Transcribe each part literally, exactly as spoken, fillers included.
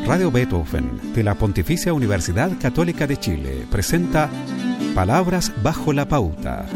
Radio Beethoven de la Pontificia Universidad Católica de Chile presenta Palabras bajo la pauta.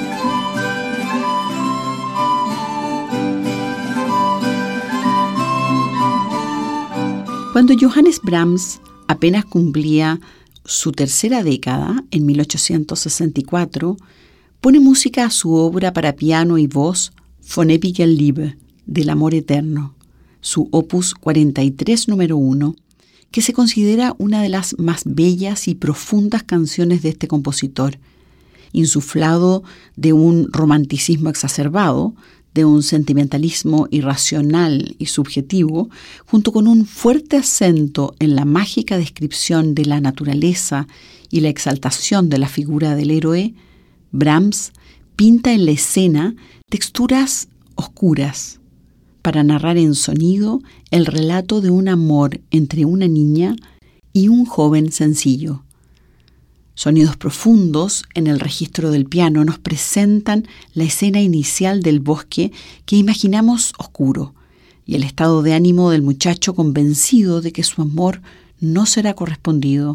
Cuando Johannes Brahms apenas cumplía su tercera década, en mil ochocientos sesenta y cuatro, pone música a su obra para piano y voz Von ewiger Liebe, del amor eterno, su opus cuarenta y tres número uno, que se considera una de las más bellas y profundas canciones de este compositor, insuflado de un romanticismo exacerbado, de un sentimentalismo irracional y subjetivo, junto con un fuerte acento en la mágica descripción de la naturaleza y la exaltación de la figura del héroe. Brahms pinta en la escena texturas oscuras para narrar en sonido el relato de un amor entre una niña y un joven sencillo. Sonidos profundos en el registro del piano nos presentan la escena inicial del bosque que imaginamos oscuro y el estado de ánimo del muchacho convencido de que su amor no será correspondido.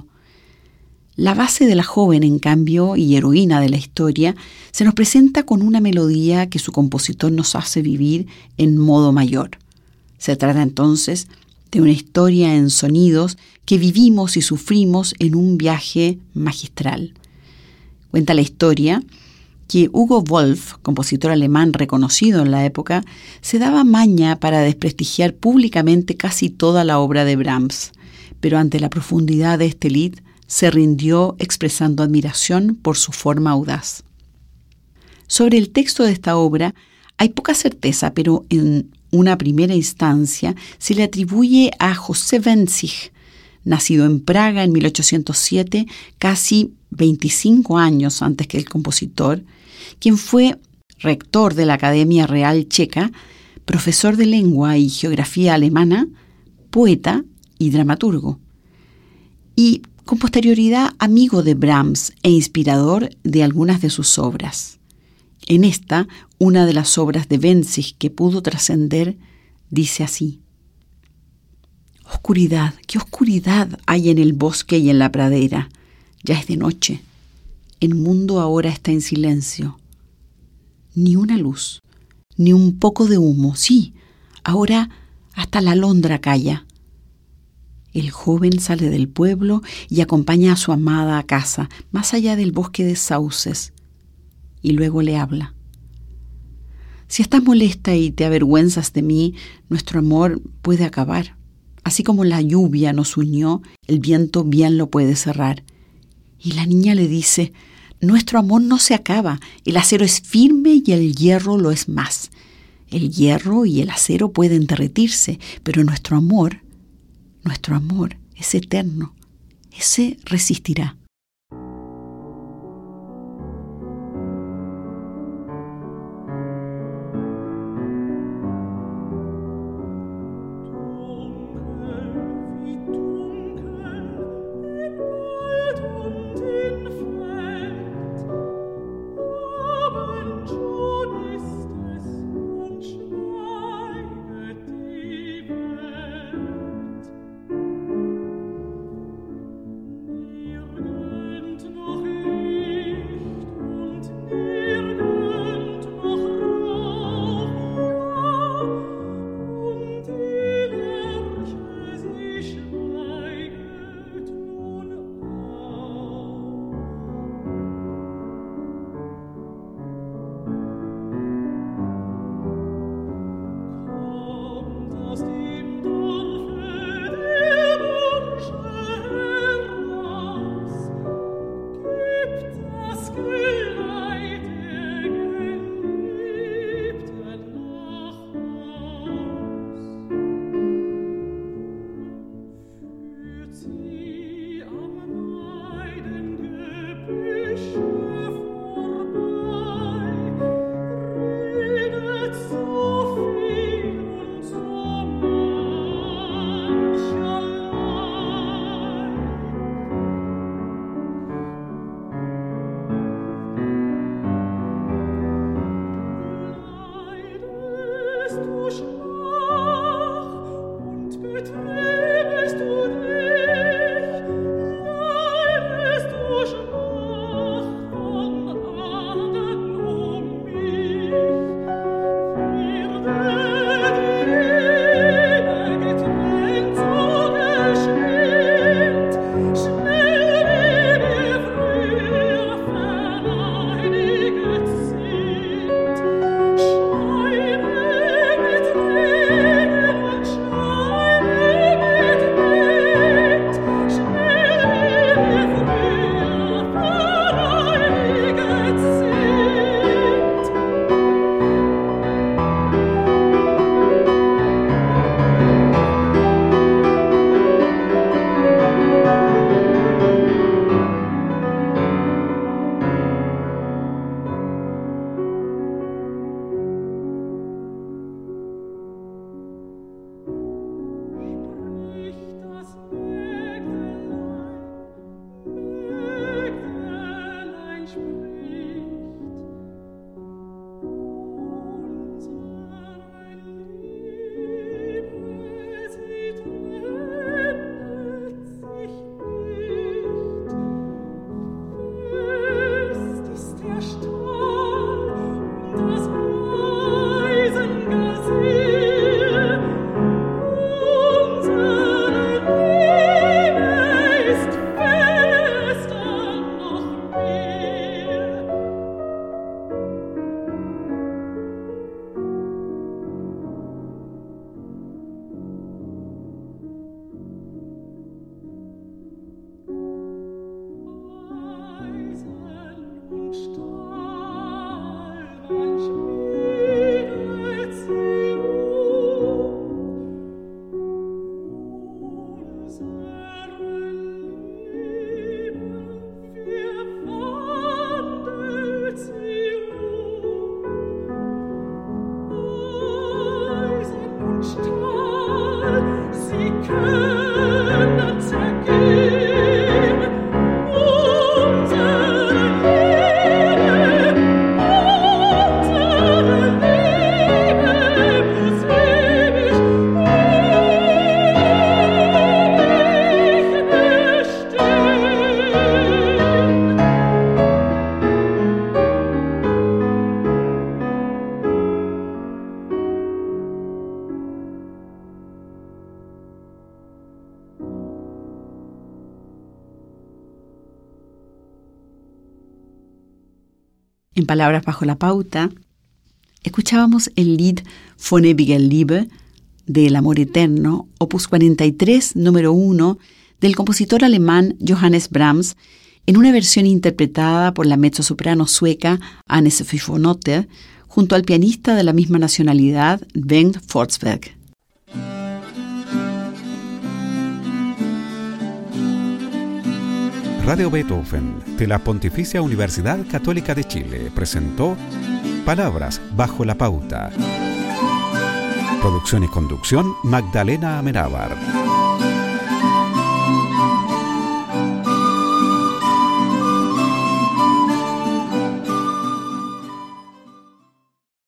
La base de la joven, en cambio, y heroína de la historia, se nos presenta con una melodía que su compositor nos hace vivir en modo mayor. Se trata entonces de una historia en sonidos que vivimos y sufrimos en un viaje magistral. Cuenta la historia que Hugo Wolf, compositor alemán reconocido en la época, se daba maña para desprestigiar públicamente casi toda la obra de Brahms, pero ante la profundidad de este lied se rindió expresando admiración por su forma audaz. Sobre el texto de esta obra hay poca certeza, pero en una primera instancia se le atribuye a José Wenzig, nacido en Praga en mil ochocientos siete, casi veinticinco años antes que el compositor, quien fue rector de la Academia Real Checa, profesor de lengua y geografía alemana, poeta y dramaturgo, y con posterioridad amigo de Brahms e inspirador de algunas de sus obras. En esta, una de las obras de Wenzig que pudo trascender, dice así: «Oscuridad, qué oscuridad hay en el bosque y en la pradera. Ya es de noche. El mundo ahora está en silencio. Ni una luz, ni un poco de humo. Sí, ahora hasta la alondra calla. El joven sale del pueblo y acompaña a su amada a casa, más allá del bosque de sauces, y luego le habla. Si estás molesta y te avergüenzas de mí, nuestro amor puede acabar. Así como la lluvia nos unió, el viento bien lo puede cerrar». Y la niña le dice: «Nuestro amor no se acaba, el acero es firme y el hierro lo es más. El hierro y el acero pueden derretirse, pero nuestro amor... Nuestro amor es eterno, ese resistirá». Betrübest du En Palabras bajo la pauta, escuchábamos el Lied Von ewiger Liebe, del Amor Eterno, opus cuarenta y tres, número uno, del compositor alemán Johannes Brahms, en una versión interpretada por la mezzosoprano sueca Anne Sofie von Otter, junto al pianista de la misma nacionalidad, Bengt Forsberg. Radio Beethoven de la Pontificia Universidad Católica de Chile presentó Palabras bajo la pauta. Producción y conducción Magdalena Amenábar.